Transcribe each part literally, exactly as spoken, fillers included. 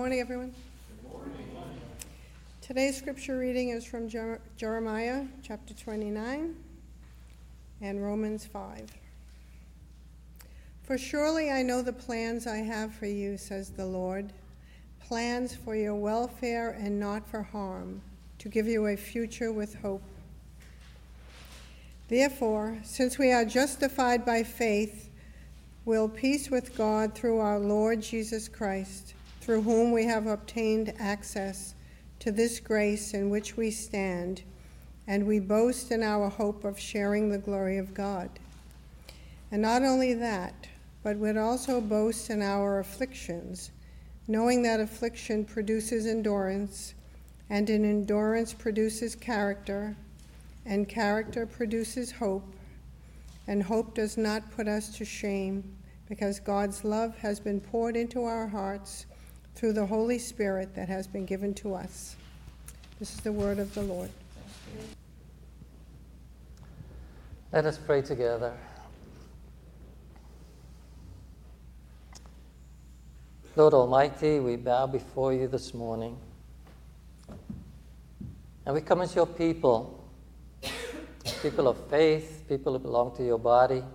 morning, everyone. Good morning. Today's scripture reading is from Jer- Jeremiah chapter twenty-nine and Romans five. For surely I know the plans I have for you, says the Lord, plans for your welfare and not for harm, to give you a future with hope. Therefore, since we are justified by faith, we'll peace with God through our Lord Jesus Christ, through whom we have obtained access to this grace in which we stand, and we boast in our hope of sharing the glory of God. And not only that, but we'd also boast in our afflictions, knowing that affliction produces endurance, and an endurance produces character, and character produces hope, and hope does not put us to shame, because God's love has been poured into our hearts through the Holy Spirit that has been given to us. This is the word of the Lord. Let us pray together. Lord Almighty, we bow before you this morning, and we come as your people, people of faith, people who belong to your body,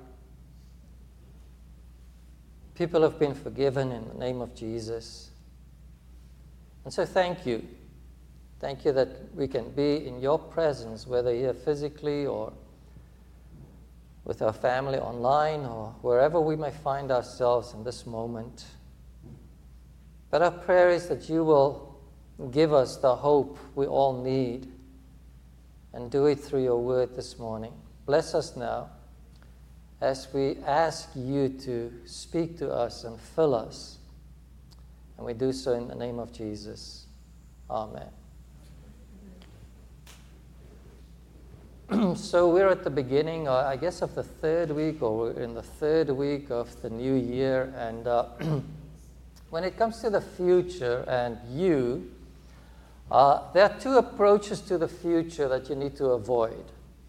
people who have been forgiven in the name of Jesus. And so thank you. Thank you that we can be in your presence, whether here physically or with our family online or wherever we may find ourselves in this moment. But our prayer is that you will give us the hope we all need, and do it through your word this morning. Bless us now as we ask you to speak to us and fill us. And we do so in the name of Jesus. Amen. So we're at the beginning, uh, I guess, of the third week, or we're in the third week of the new year. And uh, when it comes to the future and you, uh, there are two approaches to the future that you need to avoid.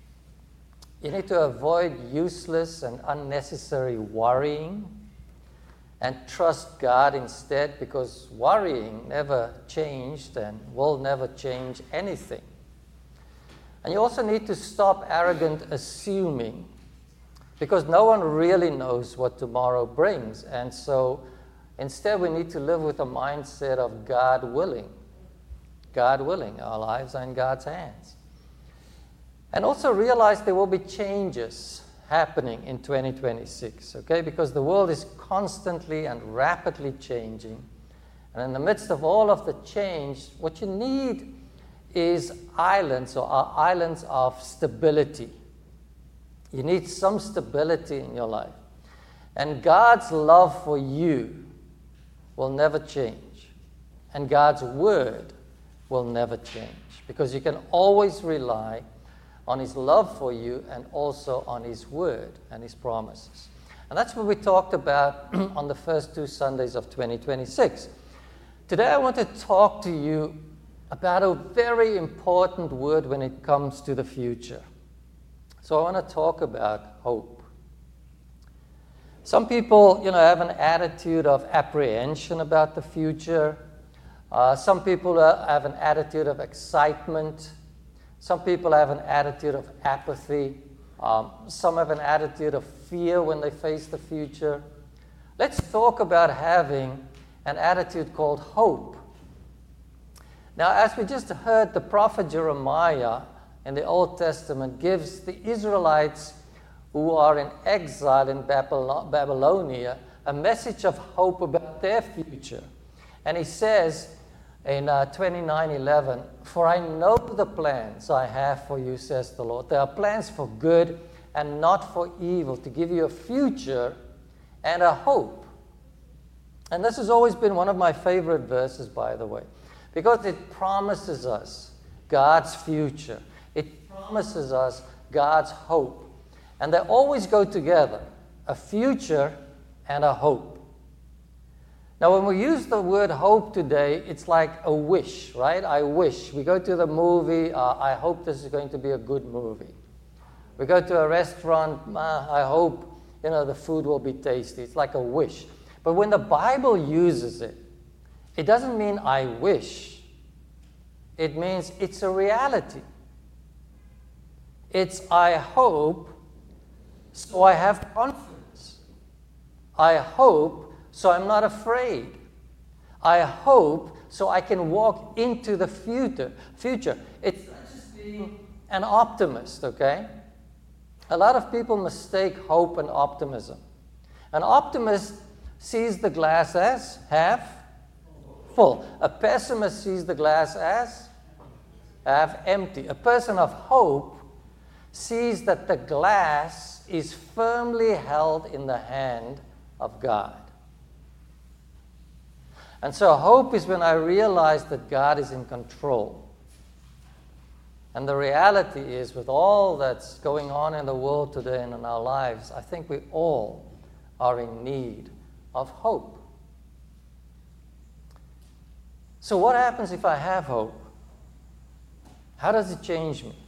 You need to avoid useless and unnecessary worrying and trust God instead, because worrying never changed and will never change anything. And you also need to stop arrogant assuming, because no one really knows what tomorrow brings. And so instead we need to live with a mindset of God willing. God willing. Our lives are in God's hands. And also realize there will be changes happening in twenty twenty-six, okay? Because the world is constantly and rapidly changing. And in the midst of all of the change, what you need is islands, or are islands of stability. You need some stability in your life. And God's love for you will never change. And God's word will never change, because you can always rely on his love for you and also on his word and his promises. And that's what we talked about on the first two Sundays of twenty twenty-six. Today I want to talk to you about a very important word when it comes to the future. So I want to talk about hope. Some people, you know, have an attitude of apprehension about the future. Uh, some people uh, have an attitude of excitement. Some people have an attitude of apathy. Um, some have an attitude of fear when they face the future. Let's talk about having an attitude called hope. Now, as we just heard, the prophet Jeremiah in the Old Testament gives the Israelites who are in exile in Babylonia a message of hope about their future. And he says in uh, twenty-nine eleven, "For I know the plans I have for you, says the Lord. They are plans for good and not for evil, to give you a future and a hope." And this has always been one of my favorite verses, by the way, because it promises us God's future. It promises us God's hope. And they always go together, a future and a hope. Now, when we use the word hope today, it's like a wish, right? I wish. We go to the movie, uh, I hope this is going to be a good movie. We go to a restaurant, uh, I hope, you know, the food will be tasty. It's like a wish. But when the Bible uses it, It doesn't mean I wish. It means it's a reality. It's I hope, so I have confidence. I hope, so I'm not afraid. I hope, so I can walk into the future. Future. It's not just being an optimist, okay? A lot of people mistake hope and optimism. An optimist sees the glass as half full. A pessimist sees the glass as half empty. A person of hope sees that the glass is firmly held in the hand of God. And so hope is when I realize that God is in control. And the reality is, with all that's going on in the world today and in our lives, I think we all are in need of hope. So what happens if I have hope? How does it change me?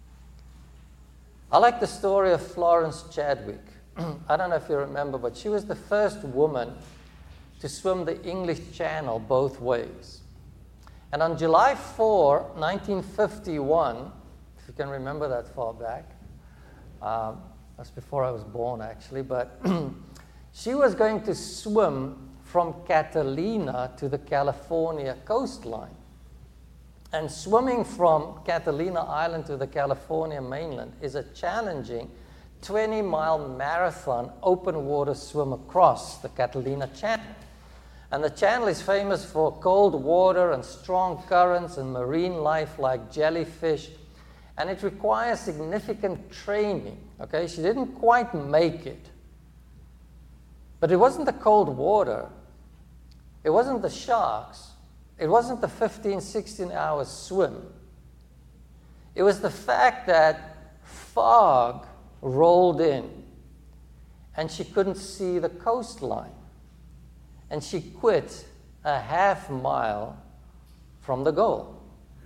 I like the story of Florence Chadwick. I don't know if you remember, but she was the first woman to swim the English Channel both ways. And on July fourth, nineteen fifty-one, if you can remember that far back, um, that's before I was born actually, but she was going to swim from Catalina to the California coastline. And swimming from Catalina Island to the California mainland is a challenging twenty-mile marathon open water swim across the Catalina Channel. And the channel is famous for cold water and strong currents and marine life like jellyfish. And it requires significant training. Okay, she didn't quite make it. But it wasn't the cold water. It wasn't the sharks. It wasn't the fifteen, sixteen hour swim. It was the fact that fog rolled in and she couldn't see the coastline. And she quit a half mile from the goal.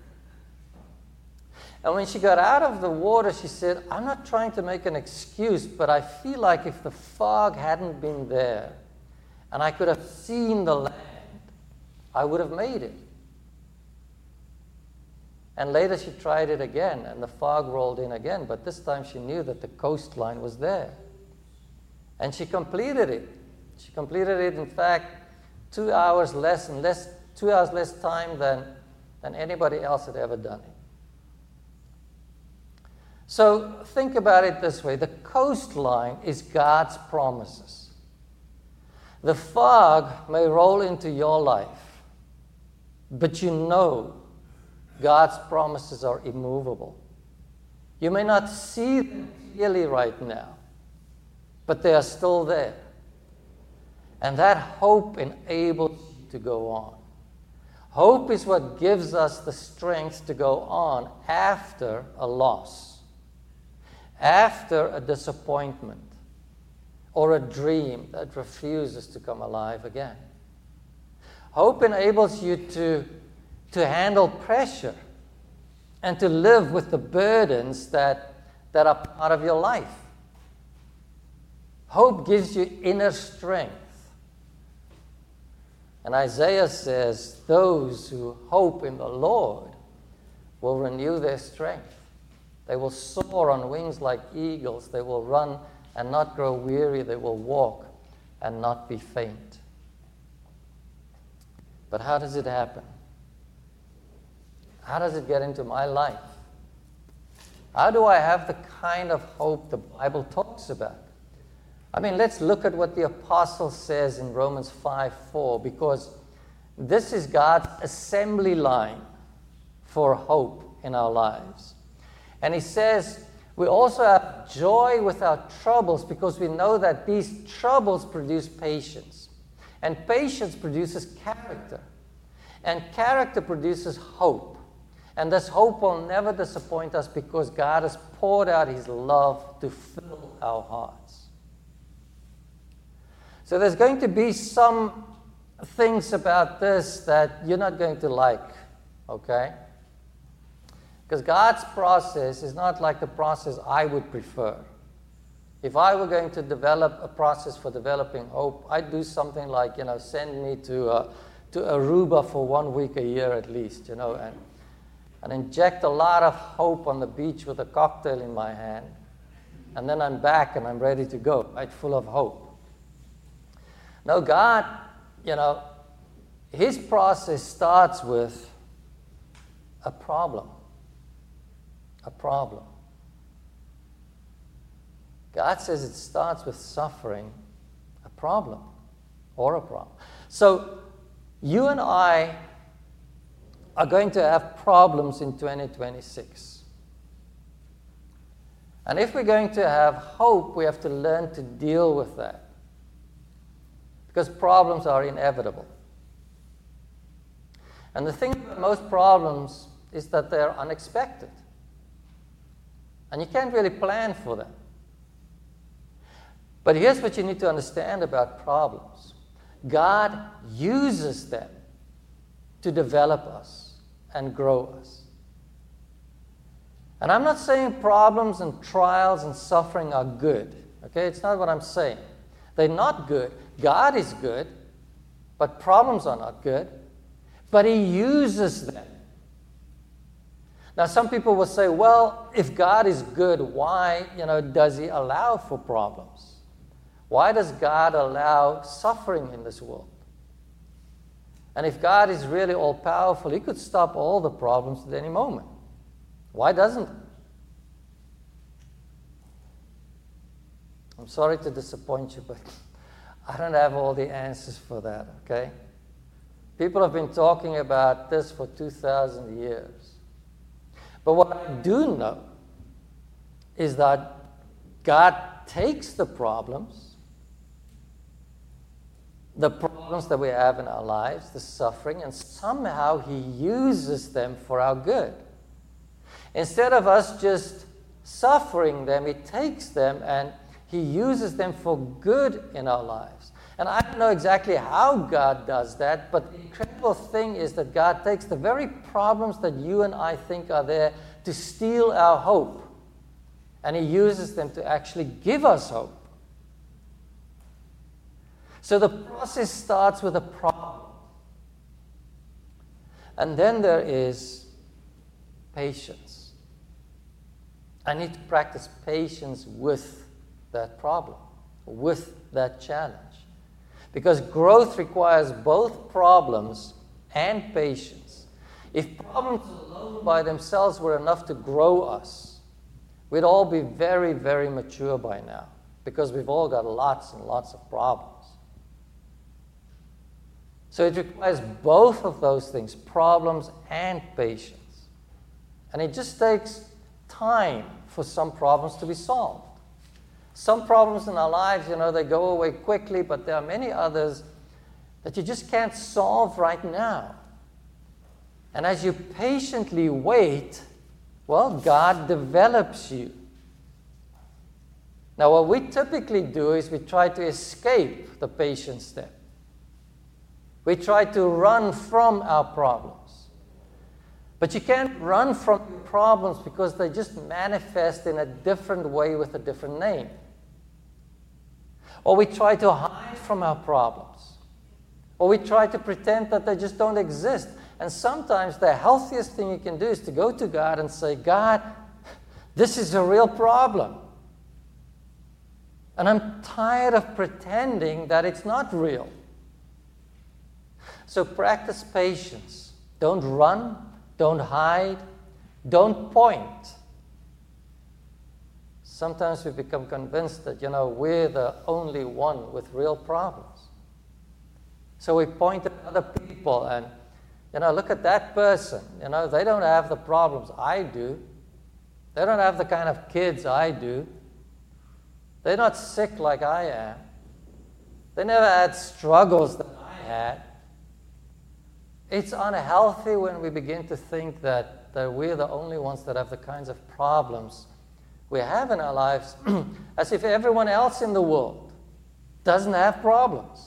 And when she got out of the water, she said, I'm not trying to make an excuse, but I feel like if the fog hadn't been there and I could have seen the land, I would have made it. And later she tried it again, and the fog rolled in again, but this time she knew that the coastline was there. And she completed it. She completed it, in fact, two hours less and less, two hours less time than, than anybody else had ever done it. So think about it this way. The coastline is God's promises. The fog may roll into your life, but you know God's promises are immovable. You may not see them clearly right now, but they are still there. And that hope enables you to go on. Hope is what gives us the strength to go on after a loss, after a disappointment, or a dream that refuses to come alive again. Hope enables you to, to handle pressure and to live with the burdens that, that are part of your life. Hope gives you inner strength. And Isaiah says, those who hope in the Lord will renew their strength. They will soar on wings like eagles. They will run and not grow weary. They will walk and not be faint. But how does it happen? How does it get into my life? How do I have the kind of hope the Bible talks about? I mean, let's look at what the apostle says in Romans five four, because this is God's assembly line for hope in our lives. And he says, we also have joy with our troubles because we know that these troubles produce patience. And patience produces character. And character produces hope. And this hope will never disappoint us because God has poured out his love to fill our hearts. So there's going to be some things about this that you're not going to like, okay? Because God's process is not like the process I would prefer. If I were going to develop a process for developing hope, I'd do something like, you know, send me to, uh, to Aruba for one week a year at least, you know, and, and inject a lot of hope on the beach with a cocktail in my hand. And then I'm back and I'm ready to go, right, full of hope. No, God, you know, his process starts with a problem. A problem. God says it starts with suffering, a problem, or a problem. So you and I are going to have problems in twenty twenty-six. And if we're going to have hope, we have to learn to deal with that. Because problems are inevitable. And the thing about most problems is that they're unexpected. And you can't really plan for them. But here's what you need to understand about problems. God uses them to develop us and grow us. And I'm not saying problems and trials and suffering are good. Okay, it's not what I'm saying. They're not good. God is good, but problems are not good. But he uses them. Now, some people will say, well, if God is good, why, you know, does he allow for problems? Why does God allow suffering in this world? And if God is really all-powerful, he could stop all the problems at any moment. Why doesn't he? I'm sorry to disappoint you, but I don't have all the answers for that, okay? People have been talking about this for two thousand years. But what I do know is that God takes the problems, the problems that we have in our lives, the suffering, and somehow he uses them for our good. Instead of us just suffering them, he takes them and he uses them for good in our lives. And I don't know exactly how God does that, but the incredible thing is that God takes the very problems that you and I think are there to steal our hope, and he uses them to actually give us hope. So the process starts with a problem. And then there is patience. I need to practice patience with that problem, with that challenge. Because growth requires both problems and patience. If problems alone by themselves were enough to grow us, we'd all be very, very mature by now, because we've all got lots and lots of problems. So it requires both of those things, problems and patience. And it just takes time for some problems to be solved. Some problems in our lives, you know, they go away quickly, but there are many others that you just can't solve right now. And as you patiently wait, well, God develops you. Now, what we typically do is we try to escape the patience step. We try to run from our problems. But you can't run from your problems because they just manifest in a different way with a different name. Or we try to hide from our problems. Or we try to pretend that they just don't exist. And sometimes the healthiest thing you can do is to go to God and say, God, this is a real problem. And I'm tired of pretending that it's not real. So practice patience. Don't run. Don't hide. Don't point. Sometimes we become convinced that, you know, we're the only one with real problems. So we point at other people and, you know, look at that person. You know, they don't have the problems I do. They don't have the kind of kids I do. They're not sick like I am. They never had struggles that I had. It's unhealthy when we begin to think that, that we're the only ones that have the kinds of problems we have in our lives, as if everyone else in the world doesn't have problems.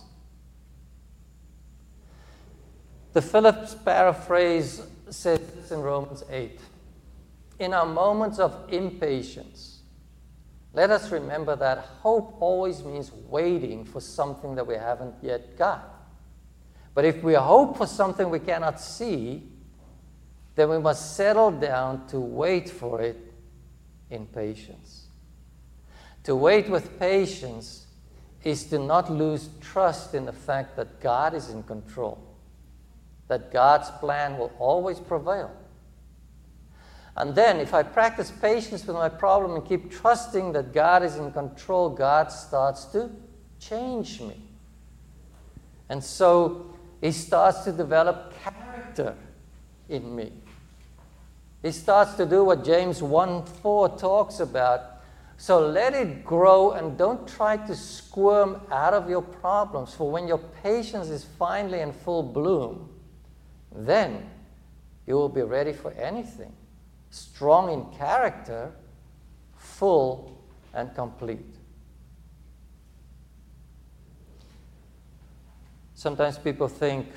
The Phillips paraphrase says this in Romans eight. In our moments of impatience, let us remember that hope always means waiting for something that we haven't yet got. But if we hope for something we cannot see, then we must settle down to wait for it in patience. To wait with patience is to not lose trust in the fact that God is in control, that God's plan will always prevail. And then, if I practice patience with my problem and keep trusting that God is in control, God starts to change me. And so, He starts to develop character in me. He starts to do what James one four talks about. So let it grow and don't try to squirm out of your problems. For when your patience is finally in full bloom, then you will be ready for anything. Strong in character, full and complete. Sometimes people think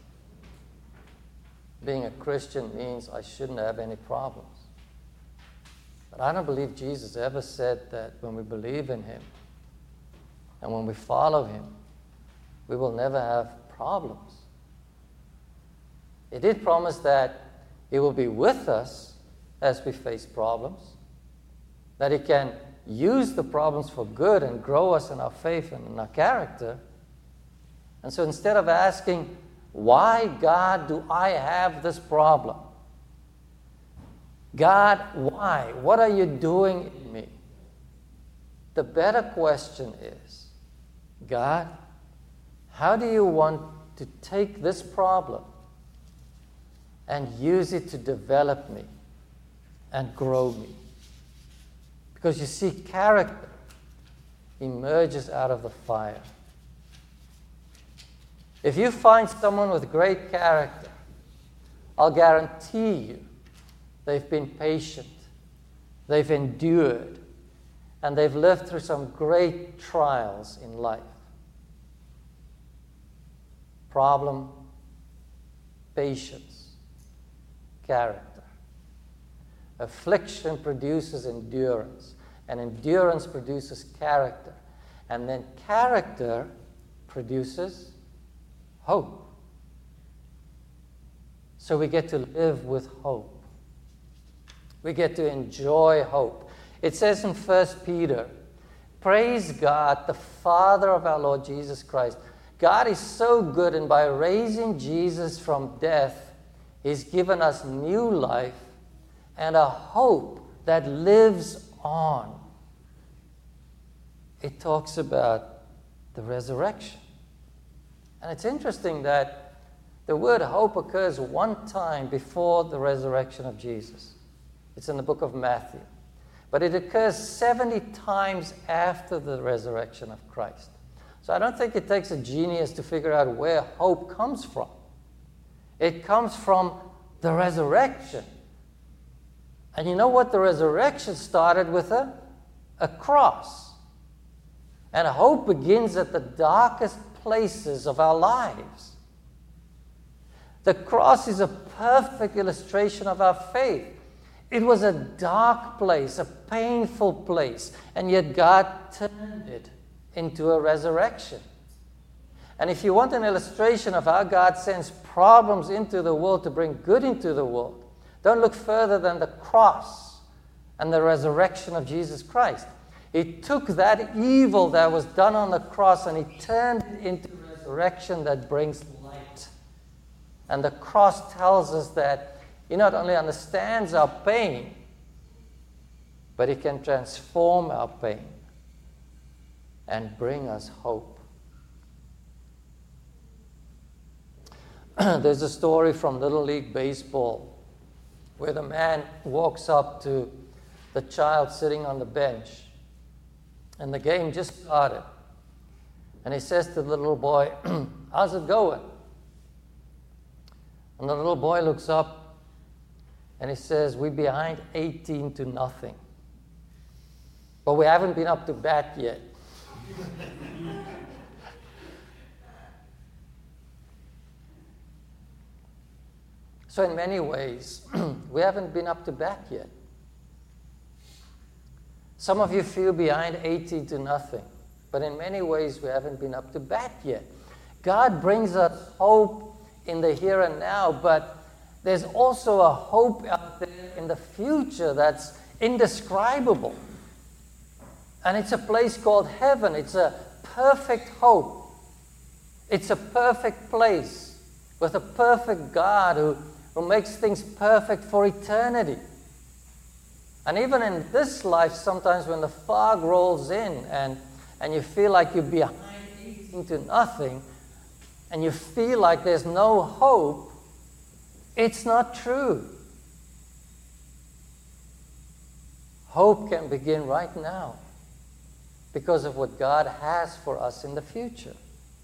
being a Christian means I shouldn't have any problems. But I don't believe Jesus ever said that when we believe in Him and when we follow Him, we will never have problems. He did promise that He will be with us as we face problems, that He can use the problems for good and grow us in our faith and in our character. And so instead of asking, why, God, do I have this problem? God, why? What are you doing in me? The better question is, God, how do you want to take this problem and use it to develop me and grow me? Because you see, character emerges out of the fire. If you find someone with great character, I'll guarantee you they've been patient, they've endured, and they've lived through some great trials in life. Problem, patience, character. Affliction produces endurance, and endurance produces character, and then character produces hope. So we get to live with hope. We get to enjoy hope. It says in First Peter, praise God, the Father of our Lord Jesus Christ. God is so good, and by raising Jesus from death, He's given us new life and a hope that lives on. It talks about the resurrection. And it's interesting that the word hope occurs one time before the resurrection of Jesus. It's in the book of Matthew. But it occurs seventy times after the resurrection of Christ. So I don't think it takes a genius to figure out where hope comes from. It comes from the resurrection. And you know what? The resurrection started with a, a cross. And hope begins at the darkest places of our lives. The cross is a perfect illustration of our faith. It was a dark place, a painful place, and yet God turned it into a resurrection. And if you want an illustration of how God sends problems into the world to bring good into the world, don't look further than the cross and the resurrection of Jesus Christ. He took that evil that was done on the cross and He turned it into resurrection that brings light. And the cross tells us that He not only understands our pain, but He can transform our pain and bring us hope. There's a story from Little League Baseball where the man walks up to the child sitting on the bench, and the game just started. And he says to the little boy, how's it going? And the little boy looks up and he says, we're behind eighteen to nothing. But we haven't been up to bat yet. So in many ways, we haven't been up to bat yet. Some of you feel behind eighteen to nothing. But in many ways, we haven't been up to bat yet. God brings us hope in the here and now, but there's also a hope out there in the future that's indescribable. And it's a place called heaven. It's a perfect hope. It's a perfect place with a perfect God who, who makes things perfect for eternity. And even in this life, sometimes when the fog rolls in and, and you feel like you're behind into nothing, and you feel like there's no hope, it's not true. Hope can begin right now because of what God has for us in the future.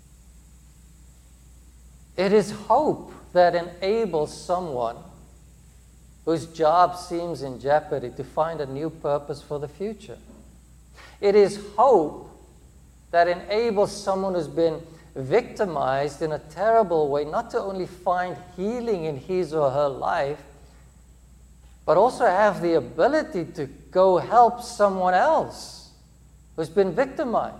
It is hope that enables someone whose job seems in jeopardy to find a new purpose for the future. It is hope that enables someone who's been victimized in a terrible way not to only find healing in his or her life, but also have the ability to go help someone else who's been victimized.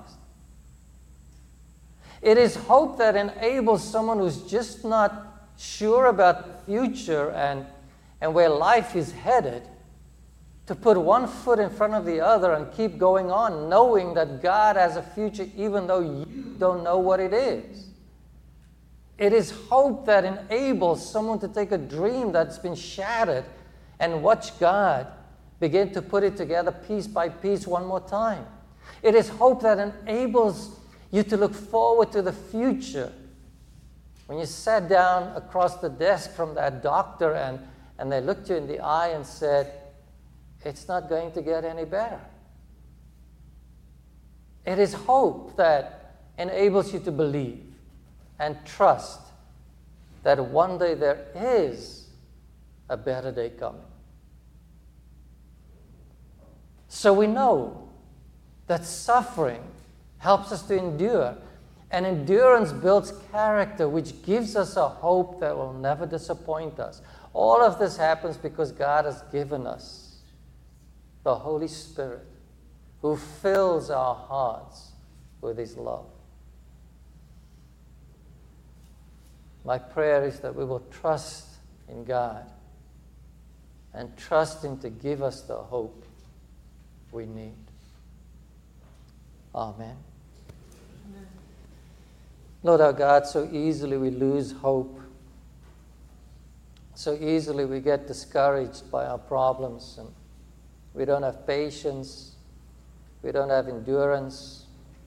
It is hope that enables someone who's just not sure about the future and, and where life is headed to put one foot in front of the other and keep going on, knowing that God has a future even though you don't know what it is. It is hope that enables someone to take a dream that's been shattered and watch God begin to put it together piece by piece one more time. It is hope that enables you to look forward to the future. When you sat down across the desk from that doctor and, and they looked you in the eye and said, it's not going to get any better. It is hope that enables you to believe and trust that one day there is a better day coming. So we know that suffering helps us to endure, and endurance builds character, which gives us a hope that will never disappoint us. All of this happens because God has given us the Holy Spirit, who fills our hearts with His love. My prayer is that we will trust in God and trust Him to give us the hope we need. Amen. Amen. Lord our God, so easily we lose hope. So easily we get discouraged by our problems, and we don't have patience. We don't have endurance.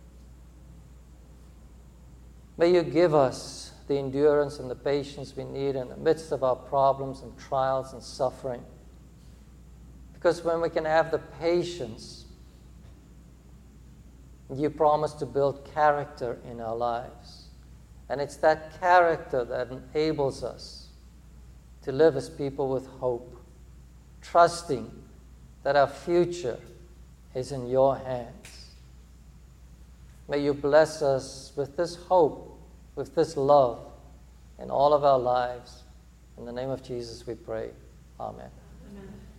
May you give us the endurance and the patience we need in the midst of our problems and trials and suffering. Because when we can have the patience, you promise to build character in our lives. And it's that character that enables us to live as people with hope, trusting that our future is in your hands. May you bless us with this hope, with this love in all of our lives. In the name of Jesus we pray. Amen. Amen.